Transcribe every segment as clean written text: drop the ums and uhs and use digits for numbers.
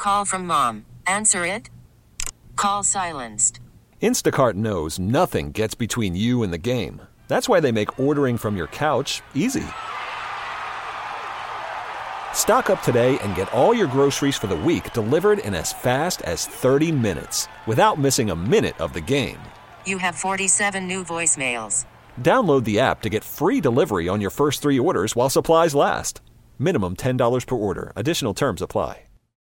call from mom. Answer it. Call silenced. Instacart knows nothing gets between you and the game. That's why they make ordering from your couch easy. Stock up today and get all your groceries for the week delivered in as fast as 30 minutes without missing a minute of the game. You have 47 new voicemails. Download the app to get free delivery on your first 3 orders while supplies last. Minimum $10 per order. Additional terms apply.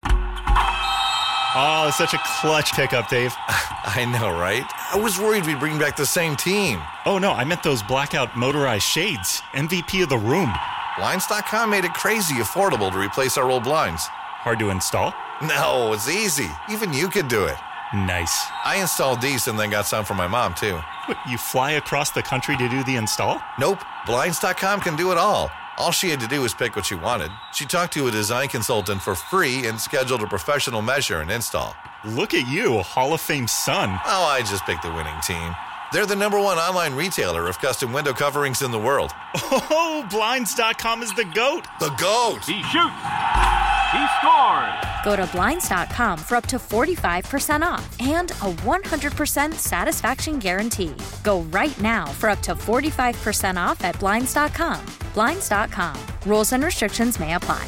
Oh, such a clutch pickup, Dave. I know, right? I was worried we'd bring back the same team. Oh, no, I meant those blackout motorized shades. MVP of the room. Blinds.com made it crazy affordable to replace our old blinds. Hard to install? No, it's easy. Even you could do it. Nice. I installed these and then got some for my mom, too. What, you fly across the country to do the install? Nope. Blinds.com can do it all. All she had to do was pick what she wanted. She talked to a design consultant for free and scheduled a professional measure and install. Look at you, Hall of Fame son. Oh, I just picked the winning team. They're the #1 online retailer of custom window coverings in the world. Oh, Blinds.com is the GOAT. The GOAT. He shoots. He scores. Go to Blinds.com for up to 45% off and a 100% satisfaction guarantee. Go right now for up to 45% off at Blinds.com. Blinds.com. Rules and restrictions may apply.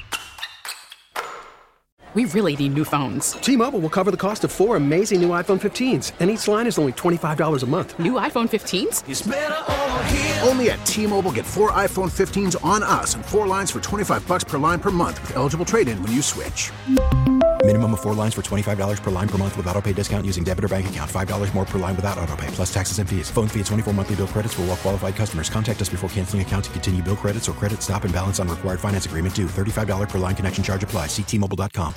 We really need new phones. T-Mobile will cover the cost of 4 amazing new iPhone 15s, and each line is only $25 a month. New iPhone 15s? It's better over here. Only at T-Mobile, get 4 iPhone 15s on us and 4 lines for $25 per line per month with eligible trade-in when you switch. Minimum of 4 lines for $25 per line per month with autopay discount using debit or bank account. $5 more per line without autopay, plus taxes and fees. Phone fee at 24 monthly bill credits for well-qualified customers. Contact us before canceling account to continue bill credits or credit stop and balance on required finance agreement due. $35 per line connection charge applies. See T-Mobile.com.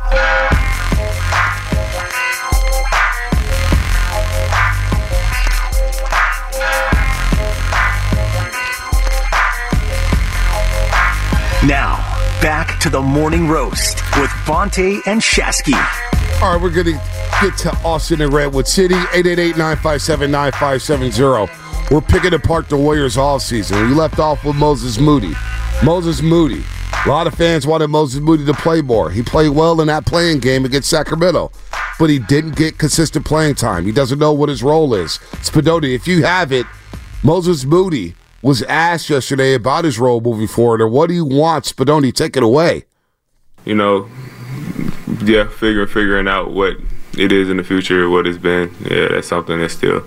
Now, back to the morning roast with Bonte and Shasky. All right, we're going to get to Austin and Redwood City, 888-957-9570. We're picking apart the Warriors all season. We left off with Moses Moody. Moses Moody. A lot of fans wanted Moses Moody to play more. He played well in that playing game against Sacramento, but he didn't get consistent playing time. He doesn't know what his role is. Spadoni, if you have it, Moses Moody was asked yesterday about his role moving forward, or what do you want? Spadoni, take it away. You know, yeah, figuring out what it is in the future, what it's been. Yeah, that's something that's still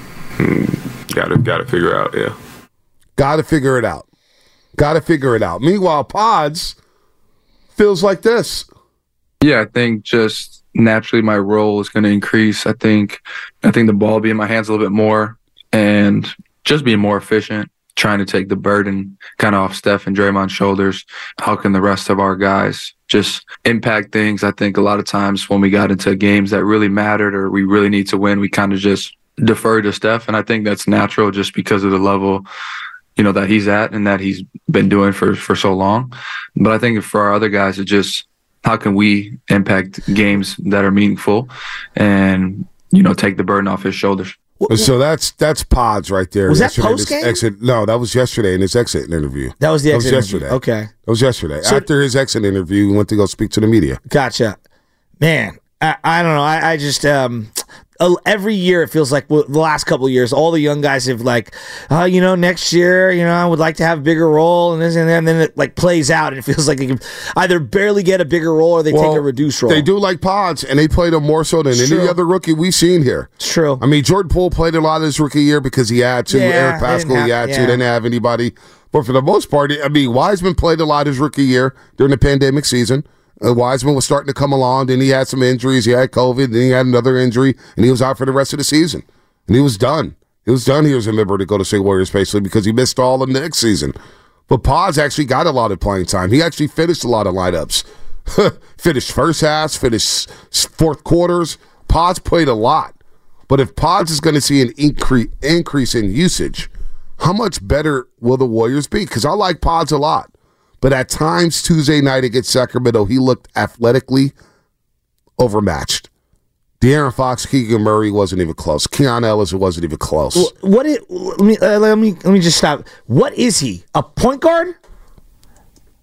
got to figure out, yeah. Got to figure it out. Got to figure it out. Meanwhile, Pods feels like this. Yeah, I think just naturally my role is going to increase. I think the ball will be in my hands a little bit more and just being more efficient, trying to take the burden kind of off Steph and Draymond's shoulders. How can the rest of our guys just impact things? I think a lot of times when we got into games that really mattered or we really need to win, we kind of just defer to Steph. And I think that's natural just because of the level that he's at and that he's been doing for so long. But I think for our other guys, it's just how can we impact games that are meaningful and, take the burden off his shoulders. So that's Pods right there. Was that post-game? No, that was yesterday in his exit interview. That was the exit interview. Yesterday. Okay. That was yesterday. So, after his exit interview, he went to go speak to the media. Gotcha. Man, I don't know. I just every year it feels like the last couple of years, all the young guys have next year, I would like to have a bigger role and this and that, and then it plays out and it feels like they can either barely get a bigger role or they take a reduced role. They do like Pods, and they played him more so than any other rookie we've seen here. It's true. I mean, Jordan Poole played a lot of his rookie year because he had to. Yeah, Eric Paschall, he had to. They didn't have anybody. But for the most part, Wiseman played a lot his rookie year during the pandemic season. Wiseman was starting to come along, then he had some injuries. He had COVID, then he had another injury, and he was out for the rest of the season. And he was done. He was done here as a member to go to State Warriors, basically, because he missed all of the next season. But Pods actually got a lot of playing time. He actually finished a lot of lineups. Finished first halves, finished fourth quarters. Pods played a lot. But if Pods is going to see an increase in usage, how much better will the Warriors be? Because I like Pods a lot. But at times, Tuesday night against Sacramento, he looked athletically overmatched. De'Aaron Fox, Keegan Murray wasn't even close. Keon Ellis wasn't even close. Let me just stop. What is he? A point guard?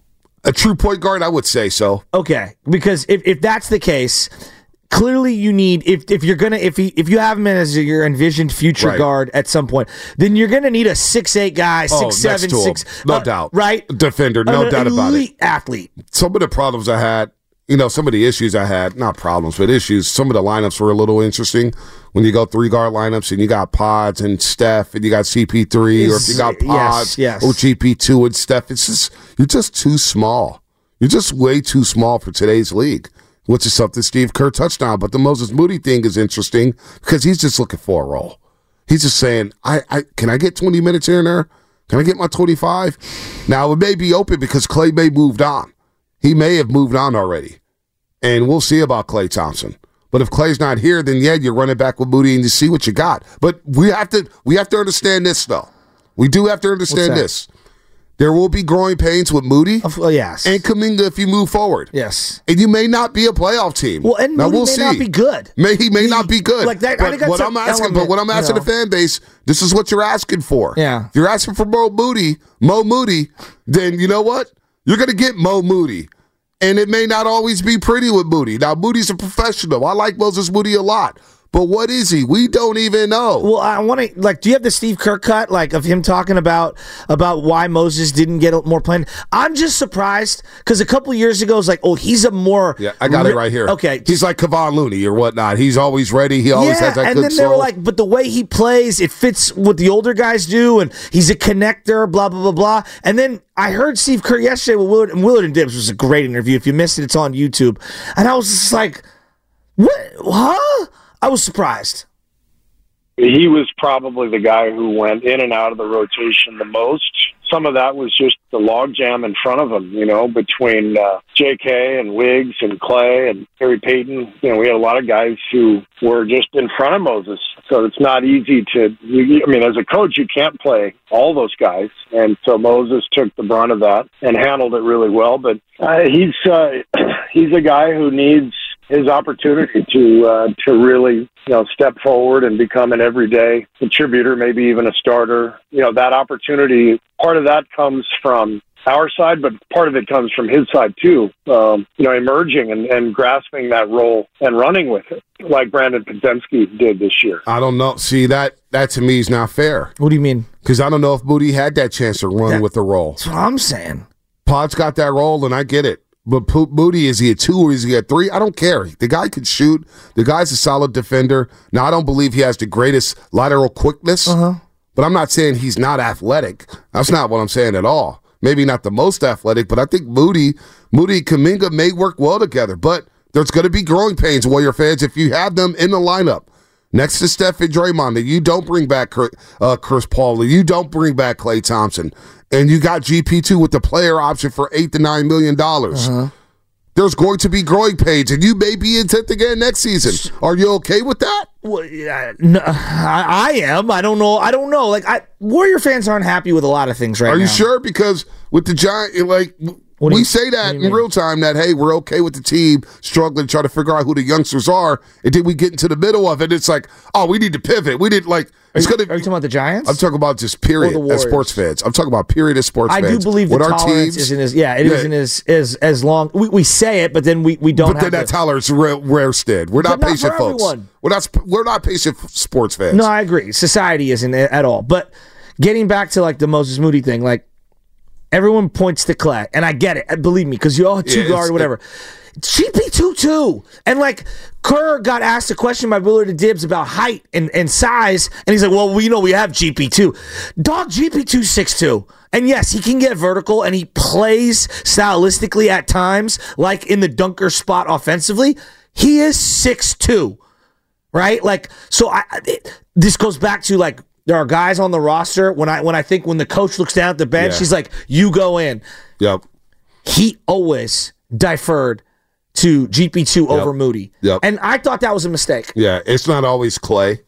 A true point guard, I would say so. Okay, because if that's the case, clearly you need if you have him as your envisioned future guard at some point, then you're gonna need a 6'8" guy, 6'7", 6 no doubt, right? Defender, no doubt about it. Elite athlete. Some of the problems I had, some of the issues I had, not problems, but issues. Some of the lineups were a little interesting when you go 3-guard lineups and you got Pods and Steph and you got CP3, or if you got Pods or GP2 and Steph, you're just too small. You're just way too small for today's league, which is something Steve Kerr touched on. But the Moses Moody thing is interesting because he's just looking for a role. He's just saying, can I get 20 minutes here and there? Can I get my 25? Now, it may be open because Klay may have moved on. He may have moved on already. And we'll see about Klay Thompson. But if Klay's not here, then you're running back with Moody and you see what you got. But we have to understand this, though. We do have to understand this. There will be growing pains with Moody. Yes. And Kuminga if you move forward. Yes. And you may not be a playoff team. Well, and now, Moody may not be good. He may not be good. Like that, but what I'm asking the fan base, this is what you're asking for. Yeah. If you're asking for Mo Moody, then you know what? You're going to get Mo Moody. And it may not always be pretty with Moody. Now, Moody's a professional. I like Moses Moody a lot. But what is he? We don't even know. Well, I want to, do you have the Steve Kerr cut, of him talking about why Moses didn't get more playing? I'm just surprised, because a couple of years ago, it was he's a more... Yeah, I got it right here. Okay. He's like Kevon Looney or whatnot. He's always ready. He always has that good soul. And then they were like, but the way he plays, it fits what the older guys do, and he's a connector, blah, blah, blah, blah. And then I heard Steve Kerr yesterday with Willard and Dibs. Was a great interview. If you missed it, it's on YouTube. And I was just like, what? Huh? I was surprised. He was probably the guy who went in and out of the rotation the most. Some of that was just the logjam in front of him, between J.K. and Wiggs and Klay and Gary Payton. We had a lot of guys who were just in front of Moses. So it's not easy as a coach, you can't play all those guys. And so Moses took the brunt of that and handled it really well. But he's a guy who needs his opportunity to really, step forward and become an everyday contributor, maybe even a starter. That opportunity, part of that comes from our side, but part of it comes from his side too. Emerging and grasping that role and running with it, like Brandon Podziemski did this year. I don't know. See, that to me is not fair. What do you mean? Because I don't know if Moody had that chance to run with the role. That's what I'm saying. Pod's got that role, and I get it. But Moody, is he a 2 or is he a 3? I don't care. The guy can shoot. The guy's a solid defender. Now, I don't believe he has the greatest lateral quickness, but I'm not saying he's not athletic. That's not what I'm saying at all. Maybe not the most athletic, but I think Moody and Kuminga may work well together. But there's going to be growing pains, Warrior fans, if you have them in the lineup next to Steph and Draymond, that you don't bring back Chris Paul, you don't bring back Klay Thompson, and you got GP2 with the player option for $8 to $9 million. There's going to be growing pains, and you may be intent again next season. Are you okay with that? Well, no, I am. I don't know. Warrior fans aren't happy with a lot of things right now. Are you sure? Because with the Giants, we say that in real time that, hey, we're okay with the team struggling to try to figure out who the youngsters are, and then we get into the middle of it. It's like, oh, we need to pivot. We didn't Are you talking about the Giants? I'm talking about just period as sports fans. I'm talking about period as sports fans. I do believe the tolerance isn't as long. We say it, but then we don't. But then that tolerance rested. We're not patient folks. Everyone. We're not patient sports fans. No, I agree. Society isn't at all. But getting back to the Moses Moody thing, everyone points to Klay, and I get it. Believe me, because you all two guard, whatever. GP2 too. And Kerr got asked a question by Willard and Dibs about height and size, and he's like, well, we have GP2. Dog, GP2's 6'2". And yes, he can get vertical, and he plays stylistically at times, like in the dunker spot offensively. He is 6'2", right? This goes back to there are guys on the roster when the coach looks down at the bench, he's like, you go in. Yep. He always deferred to GP2 over Moody. Yep. And I thought that was a mistake. Yeah, it's not always Klay.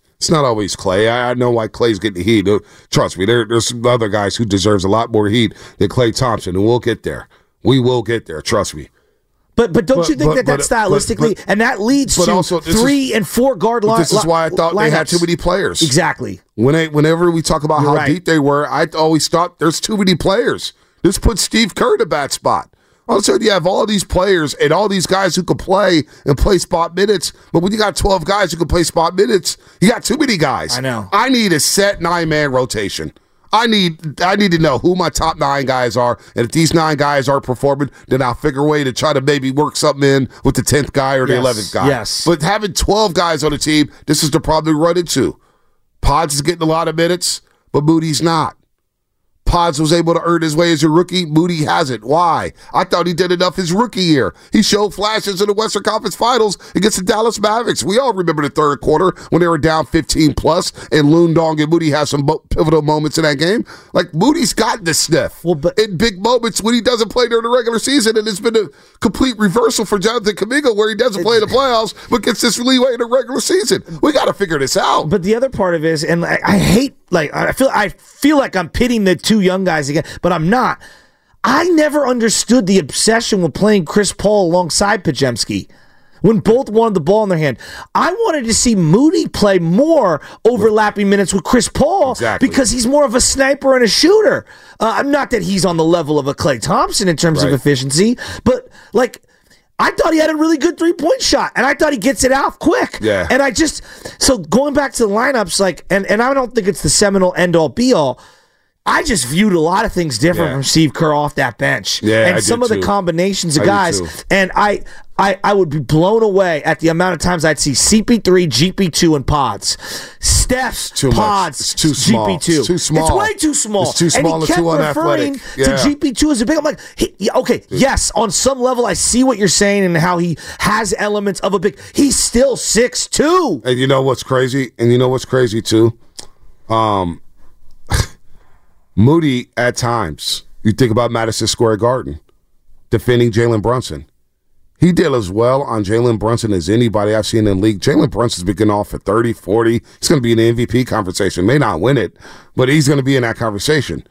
I know why Klay's getting the heat. Trust me, there's some other guys who deserves a lot more heat than Klay Thompson, and we'll get there. We will get there, trust me. But don't you think that stylistically, and that leads to also, 3 and 4 guard lines? This is why I thought they had too many players. Exactly. Whenever we talk about how deep they were, I always thought there's too many players. This puts Steve Kerr in a bad spot. All of a sudden, you have all these players and all these guys who can play and play spot minutes. But when you got 12 guys who can play spot minutes, you got too many guys. I know. I need a set 9-man rotation. I need to know who my top 9 guys are, and if these 9 guys are performing, then I'll figure a way to try to maybe work something in with the 10th guy or the 11th guy. Yes. But having 12 guys on the team, this is the problem we run into. Pods is getting a lot of minutes, but Moody's not. Pods was able to earn his way as a rookie. Moody hasn't. Why? I thought he did enough his rookie year. He showed flashes in the Western Conference Finals against the Dallas Mavericks. We all remember the third quarter when they were down 15+, and Lundong and Moody had some pivotal moments in that game. Like, Moody's got the sniff. In big moments when he doesn't play during the regular season, and it's been a complete reversal for Jonathan Kuminga where he doesn't play in the playoffs but gets this leeway in the regular season. We got to figure this out. But the other part of it is, and I hate, like, I feel like I'm pitting the two young guys again, but I'm not. I never understood the obsession with playing Chris Paul alongside Podziemski when both wanted the ball in their hand. I wanted to see Moody play more overlapping minutes with Chris Paul because he's more of a sniper and a shooter. Not that he's on the level of a Klay Thompson in terms of efficiency, but like, I thought he had a really good three-point shot, and I thought he gets it out quick. Yeah. And so going back to the lineups, like, and I don't think it's the seminal end-all, be-all. I just viewed a lot of things different from Steve Kerr off that bench. Yeah, and I some did of the too. combinations of I guys. did too. And I would be blown away at the amount of times I'd see CP3, GP2, and Pods. Steph, Too much. Pods, It's too small. GP2. It's too small. It's way too small. It's too small and and he kept too referring unathletic. to Yeah. GP2 as a big. I'm like, okay, yes, on some level I see what you're saying and how he has elements of a big. He's still 6'2". And you know what's crazy? And you know what's crazy too? Moody, at times, you think about Madison Square Garden, defending Jalen Brunson. He did as well on Jalen Brunson as anybody I've seen in the league. Jalen Brunson's been getting off at 30, 40. He's going to be in the MVP conversation. May not win it, but he's going to be in that conversation.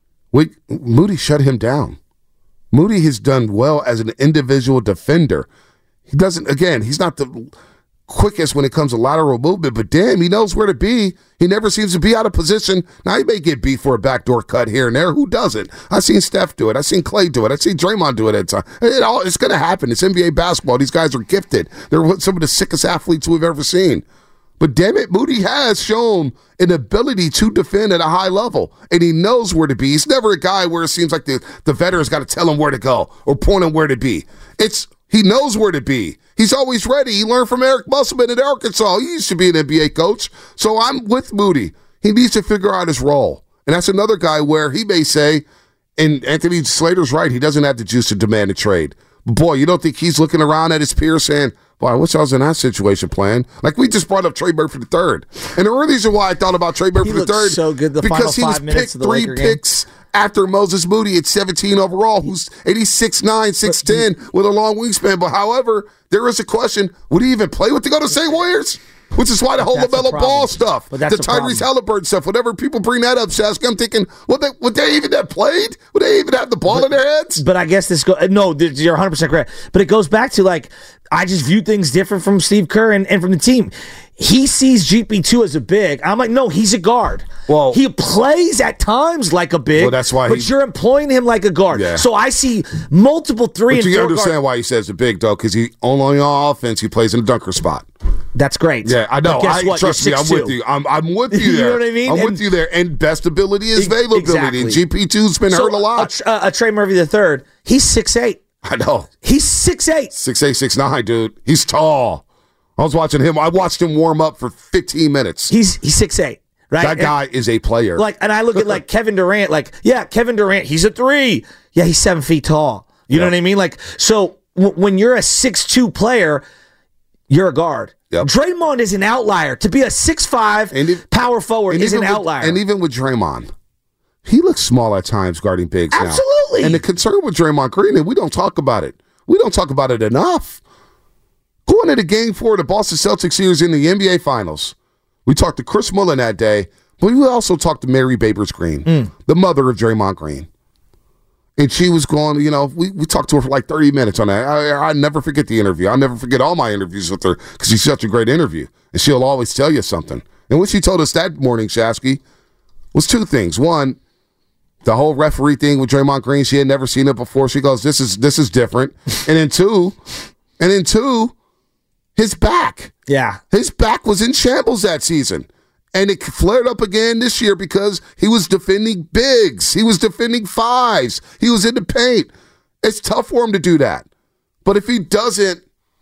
Moody shut him down. Moody has done well as an individual defender. He doesn't, again, he's not the quickest when it comes to lateral movement, but damn, he knows where to be. He never seems to be out of position. Now, he may get beat for a backdoor cut here and there. Who doesn't? I've seen Steph do it. I've seen Klay do it. I've seen Draymond do it at times. It's going to happen. It's NBA basketball. These guys are gifted. They're some of the sickest athletes we've ever seen. But damn it, Moody has shown an ability to defend at a high level, and he knows where to be. He's never a guy where it seems like the veteran's got to tell him where to go or point him where to be. He knows where to be. He's always ready. He learned from Eric Musselman at Arkansas. He used to be an NBA coach. So I'm with Moody. He needs to figure out his role. And that's another guy where he may say, and Anthony Slater's right, he doesn't have the juice to demand a trade. But boy, you don't think he's looking around at his peers saying, boy, I wish I was in that situation playing. Like we just brought up Trey Burke for the third. And the reason why I thought about Trey Burke for the third, so good because he was picked 3 picks after Moses Moody at 17 overall, and he's 6'9", 6'10", with a long wingspan. But however, there is a question, would he even play with the Golden State Warriors? Which is why the whole LaMelo Ball stuff, the Tyrese Halliburton stuff, whenever people bring that up, Shasky, I'm thinking, would they even have played? Would they even have the ball in their heads? But I guess you're 100% correct. But it goes back to, like, I just view things different from Steve Kerr and from the team. He sees GP2 as a big. I'm like, no, he's a guard. Well, he plays at times like a big. Well, that's why. But you're employing him like a guard. Yeah. So I see multiple 3 and 4 But you understand why he says a big, though, because he only on offense he plays in the dunker spot. That's great. Yeah, I know. Trust me, I'm with you. I'm with you there. You know what I mean? I'm with you there. And best ability is availability. Exactly. And GP2's been hurt a lot. A Trey Murphy III, he's 6'8". I know. He's 6'8". 6'8", 6'9", dude. He's tall. I was watching him. I watched him warm up for 15 minutes. He's 6'8". Right? That guy is a player. And I look at like Kevin Durant, Kevin Durant, he's a 3. Yeah, he's 7 feet tall. You know what I mean? So when you're a 6'2" player, you're a guard. Yep. Draymond is an outlier. To be a 6'5" power forward is an outlier. And even with Draymond, he looks small at times guarding bigs now. Absolutely. And the concern with Draymond Green, and we don't talk about it. We don't talk about it enough. Going into Game 4 of the Boston Celtics series in the NBA Finals, we talked to Chris Mullin that day, but we also talked to Mary Babers Green, the mother of Draymond Green. And she was going, we talked to her for like 30 minutes on that. I never forget the interview. I'll never forget all my interviews with her because she's such a great interview. And she'll always tell you something. And what she told us that morning, Shasky, was 2 things. One, The whole referee thing with Draymond Green, she had never seen it before. She goes, this is different. And then two, his back. Yeah. His back was in shambles that season. And it flared up again this year because he was defending bigs. He was defending fives. He was in the paint. It's tough for him to do that. But if he doesn't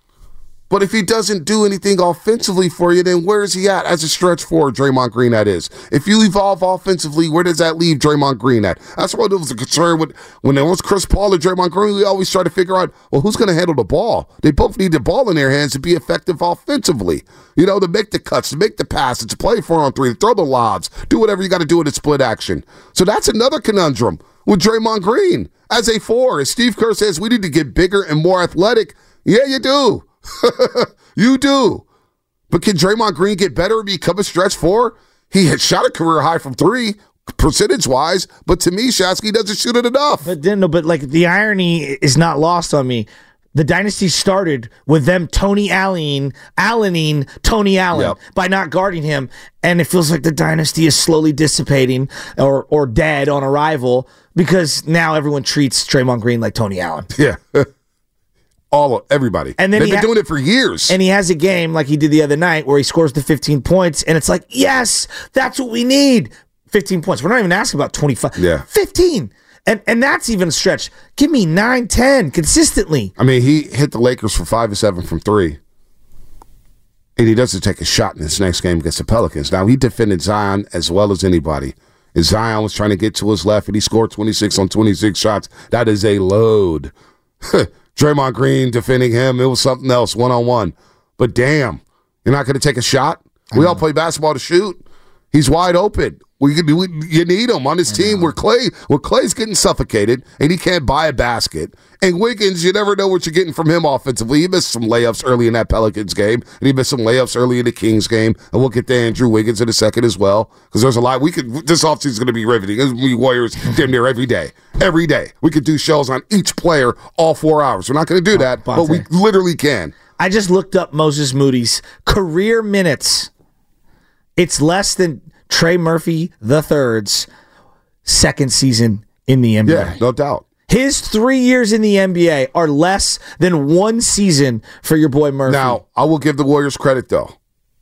do anything offensively for you, then where is he at as a stretch forward, Draymond Green, that is? If you evolve offensively, where does that leave Draymond Green at? That's what was a concern with when there was Chris Paul or Draymond Green. We always try to figure out, well, who's going to handle the ball? They both need the ball in their hands to be effective offensively. You know, to make the cuts, to make the passes, to play 4-on-3, to throw the lobs, do whatever you got to do in the split action. So that's another conundrum with Draymond Green. As a 4, as Steve Kerr says, we need to get bigger and more athletic. Yeah, you do. You do. But can Draymond Green get better and become a stretch 4? He had shot a career high from 3, percentage-wise, but to me, Shasky doesn't shoot it enough. But the irony is not lost on me. The dynasty started with them Tony Allening Tony Allen by not guarding him, and it feels like the dynasty is slowly dissipating or dead on arrival because now everyone treats Draymond Green like Tony Allen. Yeah. Everybody. And then they've been doing it for years. And he has a game like he did the other night where he scores the 15 points, and it's like, yes, that's what we need. 15 points. We're not even asking about 25. Yeah. 15. And that's even a stretch. Give me 9, 10 consistently. I mean, he hit the Lakers for 5 of 7 from 3. And he doesn't take a shot in his next game against the Pelicans. Now, he defended Zion as well as anybody. And Zion was trying to get to his left, and he scored 26 on 26 shots. That is a load. Draymond Green defending him, it was something else, one-on-one. But damn, you're not going to take a shot? We all play basketball to shoot. He's wide open. You need him on this team where Clay's getting suffocated and he can't buy a basket. And Wiggins, you never know what you're getting from him offensively. He missed some layups early in that Pelicans game, and he missed some layups early in the Kings game. And we'll get to Andrew Wiggins in a second as well, because there's a lot. This offseason is going to be riveting. There's going to be Warriors damn near every day. Every day. We could do shows on each player all 4 hours. We're not going to do that, but we literally can. I just looked up Moses Moody's career minutes. It's less than Trey Murphy III's second season in the NBA. Yeah, no doubt. His 3 years in the NBA are less than 1 season for your boy Murphy. Now, I will give the Warriors credit, though.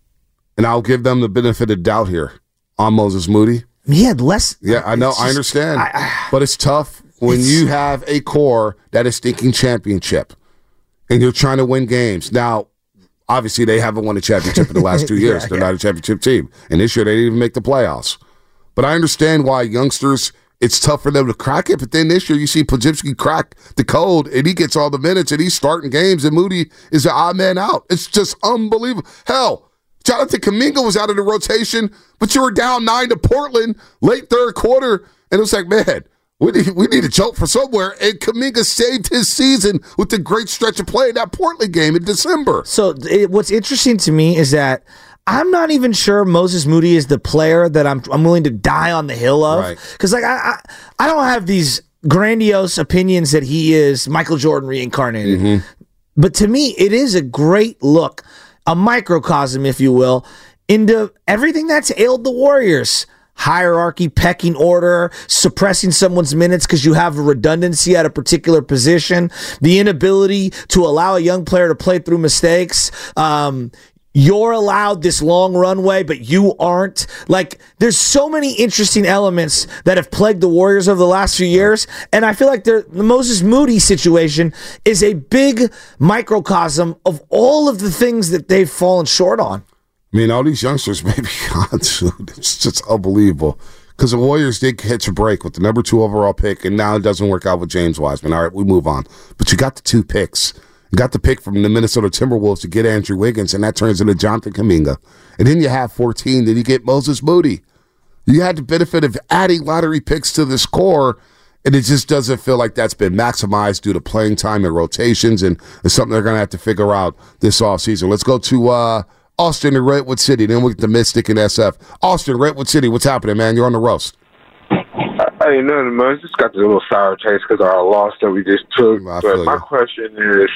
And I'll give them the benefit of doubt here on Moses Moody. He had less. Yeah, I know. I understand. But it's tough when you have a core that is thinking championship and you're trying to win games. Now, obviously, they haven't won a championship in the last 2 years. They're not a championship team. And this year, they didn't even make the playoffs. But I understand why youngsters, it's tough for them to crack it. But then this year, you see Podziemski crack the code, and he gets all the minutes, and he's starting games, and Moody is the odd man out. It's just unbelievable. Hell, Jonathan Kuminga was out of the rotation, but you were down 9 to Portland late third quarter, and it was like, man, we need a joke for somewhere. And Kuminga saved his season with the great stretch of play in that Portland game in December. So what's interesting to me is that I'm not even sure Moses Moody is the player that I'm willing to die on the hill of. Because I don't have these grandiose opinions that he is Michael Jordan reincarnated. Mm-hmm. But to me, it is a great look, a microcosm, if you will, into everything that's ailed the Warriors. Hierarchy, pecking order, suppressing someone's minutes because you have a redundancy at a particular position, the inability to allow a young player to play through mistakes. You're allowed this long runway, but you aren't. Like, there's so many interesting elements that have plagued the Warriors over the last few years, and I feel like the Moses Moody situation is a big microcosm of all of the things that they've fallen short on. I mean, all these youngsters may be gone soon. It's just unbelievable. Because the Warriors did catch a break with the number 2 overall pick, and now it doesn't work out with James Wiseman. All right, we move on. But you got the 2 picks. You got the pick from the Minnesota Timberwolves to get Andrew Wiggins, and that turns into Jonathan Kuminga. And then you have 14, then you get Moses Moody. You had the benefit of adding lottery picks to this core, and it just doesn't feel like that's been maximized due to playing time and rotations, and it's something they're going to have to figure out this offseason. Let's go to Austin in Redwood City, then we'll get the Mystic and SF. Austin, Redwood City, what's happening, man? You're on the roast. Hey, nothing, man. Just got this little sour taste because of our loss that we just took. But my question is,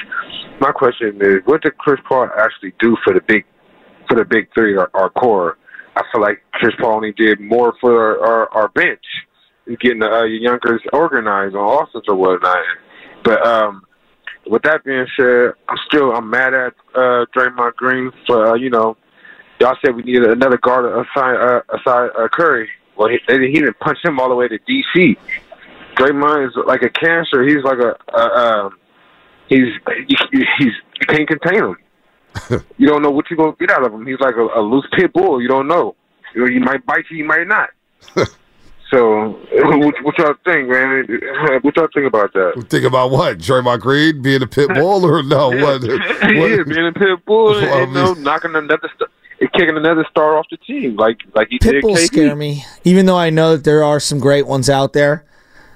what did Chris Paul actually do for the big three, our core? I feel like Chris Paul only did more for our bench. getting the youngers organized on offense or whatnot. But with that being said, I'm mad at Draymond Green for y'all said we needed another guard aside Curry. Well, he didn't punch him all the way to DC. Draymond is like a cancer. He's like you can't contain him. You don't know what you're gonna get out of him. He's like a loose pit bull. You don't know. He might bite you. He might not. So, what y'all think, man? What y'all think about that? Think about what? Draymond Green being a pit bull, or no? What? Yeah, being a pit bull, knocking kicking another star off the team, like he did. Pit bulls KD. scare me, even though I know that there are some great ones out there.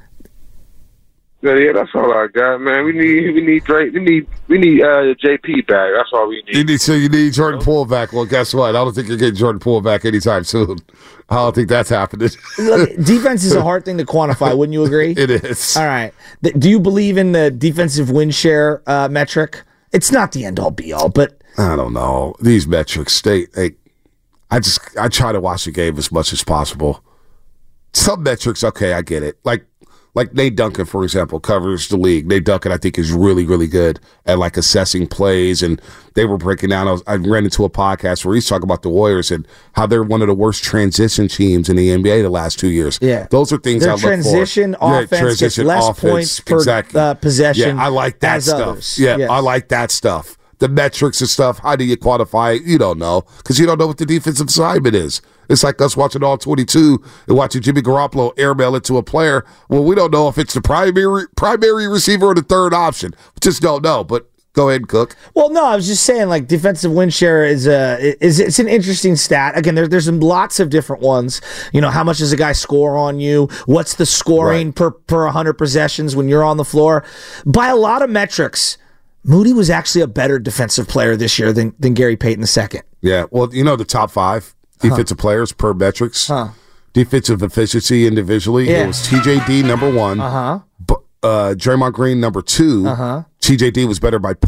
Yeah, that's all I got, man. We need Drake. We need JP back. That's all we need. You need Jordan Poole back. Well, guess what? I don't think you're getting Jordan Poole back anytime soon. I don't think that's happening. Look, defense is a hard thing to quantify. Wouldn't you agree? It is. All right. Do you believe in the defensive win share metric? It's not the end all be all, but I don't know. These metrics, I try to watch the game as much as possible. Some metrics, okay, I get it. Like Nate Duncan, for example, covers the league. Nate Duncan, I think, is really, really good at like assessing plays. And they were breaking down. I ran into a podcast where he's talking about the Warriors and how they're one of the worst transition teams in the NBA the last 2 years. Yeah, those are things I look for. Transition offense gets less points per possession. Yeah, I like that stuff. Others. Yeah, yes. I like that stuff. The metrics and stuff, how do you quantify it? You don't know because you don't know what the defensive assignment is. It's like us watching all 22 and watching Jimmy Garoppolo airmail it to a player. Well, we don't know if it's the primary receiver or the third option. We just don't know. But go ahead, Cook. Well, no, I was just saying, like, defensive win share is it's an interesting stat. Again, there's lots of different ones. You know, how much does a guy score on you? What's the scoring per 100 possessions when you're on the floor? By a lot of metrics, Moody was actually a better defensive player this year than Gary Payton II. Yeah, well, the top 5 defensive players per metrics, defensive efficiency individually. Yeah. It was TJD number 1, Draymond Green number 2. TJD was better by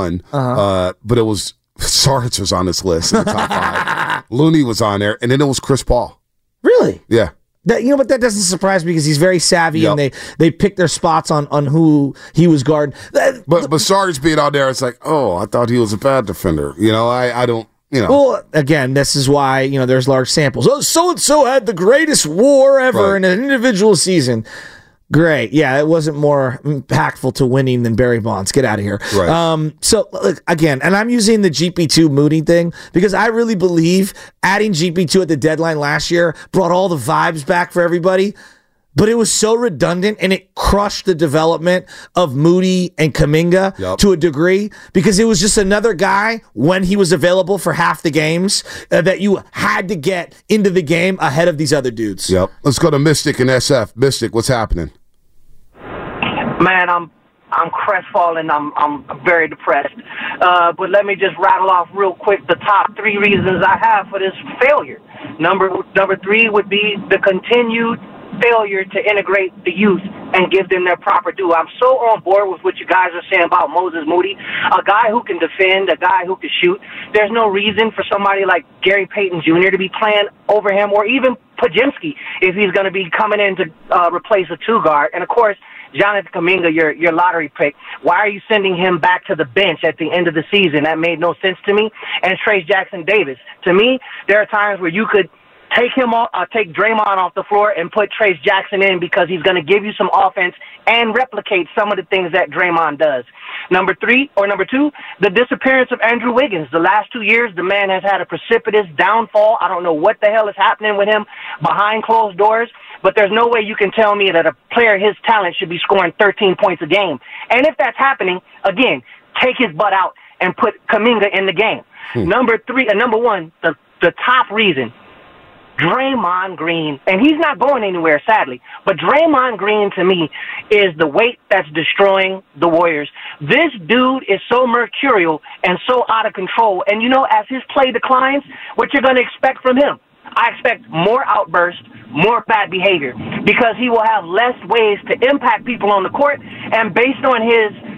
0.1, but it was Sarge was on this list in the top 5. Looney was on there, and then it was Chris Paul. Really? Yeah. But that doesn't surprise me because he's very savvy and they pick their spots on who he was guarding. But Sarge being on there, it's like, oh, I thought he was a bad defender. I don't. Well, again, this is why there's large samples. Oh, so and so had the greatest WAR ever in an individual season. Great, yeah, it wasn't more impactful to winning than Barry Bonds. Get out of here. Right. So look, again, and I'm using the GP2 Moody thing because I really believe adding GP2 at the deadline last year brought all the vibes back for everybody. But it was so redundant and it crushed the development of Moody and Kuminga to a degree because it was just another guy when he was available for half the games that you had to get into the game ahead of these other dudes. Yep. Let's go to Mystic and SF. Mystic, what's happening? Man, I'm crestfallen. I'm very depressed. But let me just rattle off real quick the top 3 reasons I have for this failure. Number 3 would be the continued failure to integrate the youth and give them their proper due. I'm so on board with what you guys are saying about Moses Moody, a guy who can defend, a guy who can shoot. There's no reason for somebody like Gary Payton Jr. to be playing over him, or even Podziemski if he's going to be coming in to replace a 2-guard. And of course, Jonathan Kuminga, your lottery pick, why are you sending him back to the bench at the end of the season? That made no sense to me. And Trayce Jackson-Davis. To me, there are times where you could take Draymond off the floor and put Trayce Jackson in because he's going to give you some offense and replicate some of the things that Draymond does. Number 2, the disappearance of Andrew Wiggins. The last 2 years, the man has had a precipitous downfall. I don't know what the hell is happening with him behind closed doors, but there's no way you can tell me that a player his talent should be scoring 13 points a game. And if that's happening, again, take his butt out and put Kuminga in the game. Number 1, the top reason, Draymond Green, and he's not going anywhere, sadly, but Draymond Green, to me, is the weight that's destroying the Warriors. This dude is so mercurial and so out of control, and as his play declines, what you're going to expect from him? I expect more outbursts, more bad behavior, because he will have less ways to impact people on the court, and based on his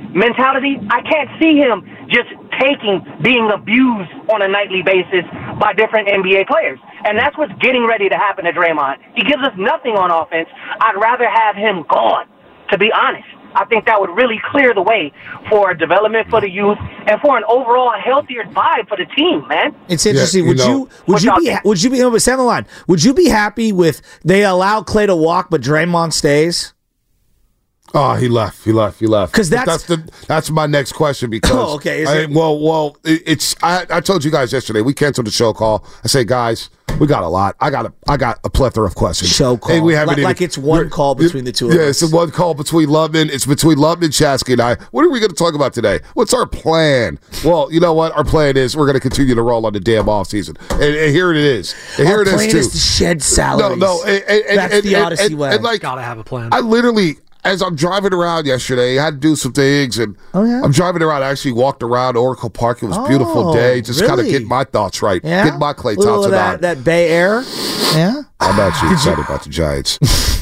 mentality, I can't see him just being abused on a nightly basis by different NBA players. And that's what's getting ready to happen to Draymond. He gives us nothing on offense. I'd rather have him gone, to be honest. I think that would really clear the way for development for the youth and for an overall healthier vibe for the team, man. It's interesting. Would you be stay on the line? Would you be happy with they allow Klay to walk but Draymond stays? Oh, he left. Because that's my next question. Because oh, okay. I told you guys yesterday we canceled the show call. I say, guys, we got a lot. I got a plethora of questions. Show call. Hey, we haven't like it's one call between the two of us. Yeah, it's one call between Lubman. It's between Lubman, Shasky, and I. What are we going to talk about today? What's our plan? Well, you know what? Our plan is we're going to continue to roll on the damn off season, and here it is. And here our it is plan too. is to shed salaries. No. That's the Odyssey way. Gotta have a plan. I literally. As I'm driving around yesterday, I had to do some things, and I'm driving around. I actually walked around Oracle Park. It was a beautiful day, just kind of getting my thoughts right, getting my Klay Thompson on. That Bay Air, yeah. I'm actually excited about the Giants.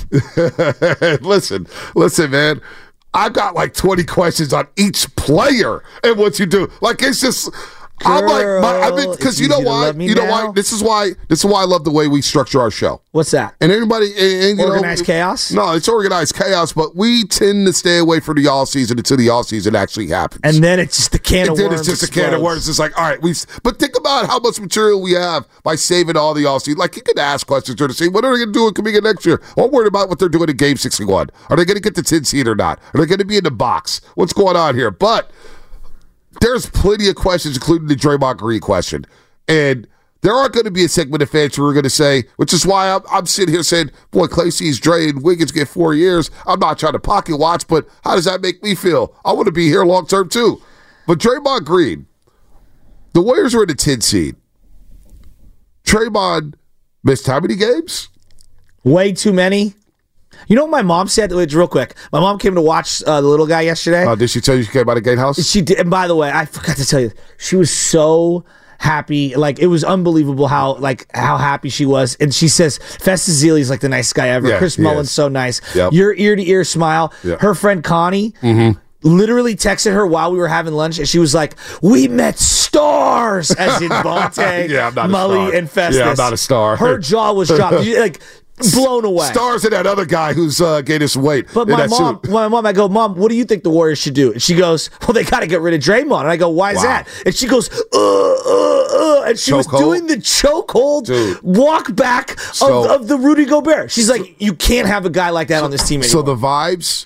Listen, man. I've got like 20 questions on each player and what you do. Like it's just. Because you know why? You know why? This is why I love the way we structure our show. What's that? And everybody, organized chaos. No, it's organized chaos, but we tend to stay away from the all season until the all season actually happens. And then it's just a can of worms. It's just a can of worms. It's like, all right, but think about how much material we have by saving all the all season. Like you could ask questions during the season. What are they going to do coming in next year? I'm worried about what they're doing in Game 61. Are they going to get the 10 seed or not? Are they going to be in the box? What's going on here? But there's plenty of questions, including the Draymond Green question. And there are going to be a segment of fans who are going to say, which is why I'm sitting here saying, boy, Klay sees Dre and Wiggins get 4 years. I'm not trying to pocket watch, but how does that make me feel? I want to be here long term too. But Draymond Green, the Warriors were in the 10 seed. Draymond missed how many games? Way too many. You know what my mom said? Real quick. My mom came to watch the little guy yesterday. Did she tell you she came by the gatehouse? She did. And by the way, I forgot to tell you, she was so happy. Like, it was unbelievable how happy she was. And she says, Festus Ezeli's like the nicest guy ever. Yeah, Chris Mullin's so nice. Yep. Your ear-to-ear smile. Yep. Her friend Connie literally texted her while we were having lunch, and she was like, we met stars, as in Bonte, Mully, and Festus. Yeah, I'm not a star. Her jaw was dropped. Like, blown away. Stars in that other guy who's gained us some weight. But my mom, I go, Mom, what do you think the Warriors should do? And she goes, well, they got to get rid of Draymond. And I go, why is that? And she goes, and she was doing the chokehold walk back of the Rudy Gobert. She's like, you can't have a guy like that on this team anymore. So the vibes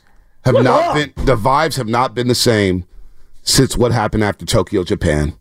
have not been the same since what happened after Tokyo, Japan.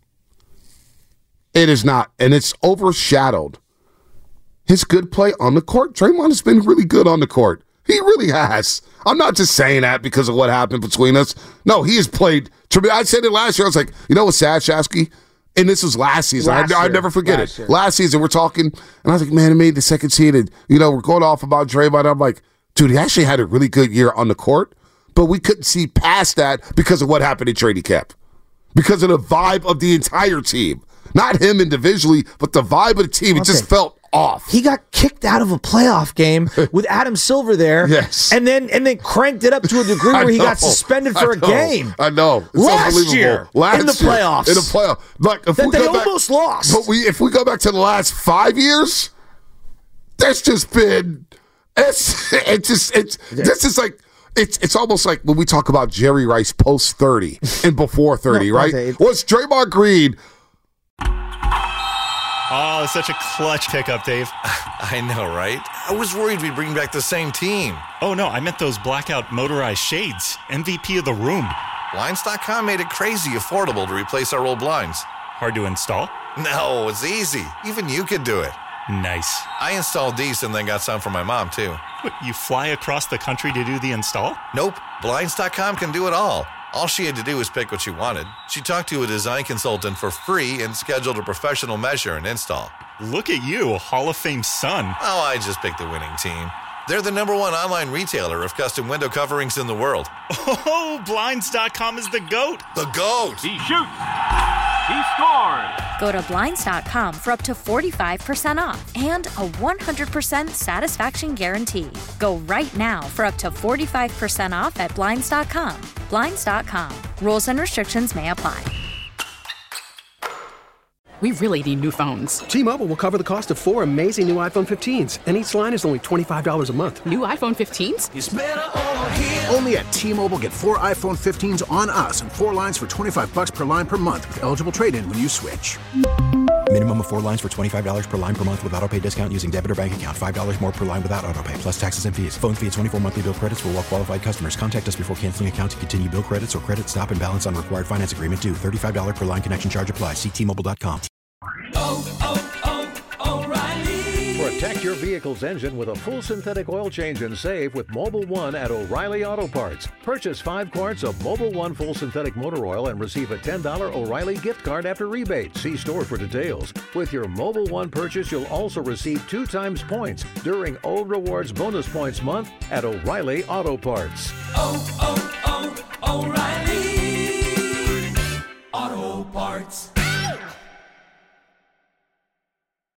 It is not, and it's overshadowed his good play on the court. Draymond has been really good on the court. He really has. I'm not just saying that because of what happened between us. No, he has played. I said it last year. I was like, you know what's sad, Shasky? And this was last season. I'll never forget it. Last season, we're talking, and I was like, man, it made the second seed. And, we're going off about Draymond. I'm like, dude, he actually had a really good year on the court, but we couldn't see past that because of what happened in training camp. Because of the vibe of the entire team. Not him individually, but the vibe of the team. It just felt off. He got kicked out of a playoff game with Adam Silver there. Yes. And then cranked it up to a degree where he got suspended for a game. I know. It's last year in the playoffs. In the playoff. Like, if they almost lost. But if we go back to the last 5 years, that's just been this is like it's almost like when we talk about Jerry Rice post 30 and before 30, right? What's Draymond Green? Oh, such a clutch pickup, Dave. I know, right? I was worried we'd bring back the same team. Oh, no, I meant those blackout motorized shades. MVP of the room. Blinds.com made it crazy affordable to replace our old blinds. Hard to install? No, it's easy. Even you could do it. Nice. I installed these and then got some for my mom, too. What, you fly across the country to do the install? Nope. Blinds.com can do it all. All she had to do was pick what she wanted. She talked to a design consultant for free and scheduled a professional measure and install. Look at you, Hall of Fame son. Oh, I just picked the winning team. They're the #1 online retailer of custom window coverings in the world. Oh, Blinds.com is the GOAT. The GOAT. He shoots. He scores. Go to Blinds.com for up to 45% off and a 100% satisfaction guarantee. Go right now for up to 45% off at Blinds.com. Blinds.com. Rules and restrictions may apply. We really need new phones. T-Mobile will cover the cost of 4 amazing new iPhone 15s, and each line is only $25 a month. New iPhone 15s? It's better over here. Only at T-Mobile, get 4 iPhone 15s on us and 4 lines for $25 per line per month with eligible trade-in when you switch. Minimum of 4 lines for $25 per line per month with autopay discount using debit or bank account. $5 more per line without autopay, plus taxes and fees. Phone fee at 24 monthly bill credits for well-qualified customers. Contact us before canceling account to continue bill credits or credit stop and balance on required finance agreement due. $35 per line connection charge applies. See T-Mobile.com. O'Reilly. Protect your vehicle's engine with a full synthetic oil change and save with Mobil 1 at O'Reilly Auto Parts. Purchase 5 quarts of Mobil 1 full synthetic motor oil and receive a $10 O'Reilly gift card after rebate. See store for details. With your Mobil 1 purchase, you'll also receive 2 times points during O Rewards Bonus Points Month at O'Reilly Auto Parts. O'Reilly Auto Parts.